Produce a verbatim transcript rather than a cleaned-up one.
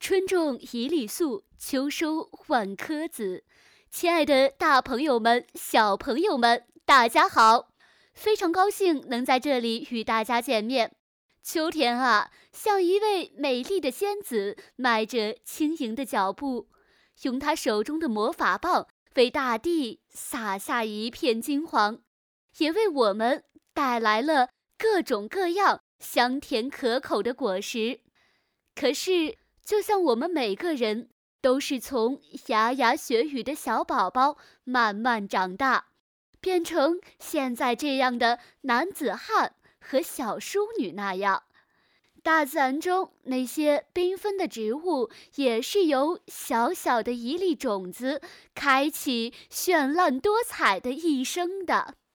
春种一粒粟，秋收万颗子。亲爱的大朋友们、小朋友们，大家好！非常高兴能在这里与大家见面。秋天啊，像一位美丽的仙子，迈着轻盈的脚步，用她手中的魔法棒为大地洒下一片金黄，也为我们带来了各种各样香甜可口的果实。可是，就像我们每个人都是从牙牙学语的小宝宝慢慢长大，变成现在这样的男子汉和小淑女那样。大自然中那些缤纷的植物，也是由小小的一粒种子开启绚烂多彩的一生的。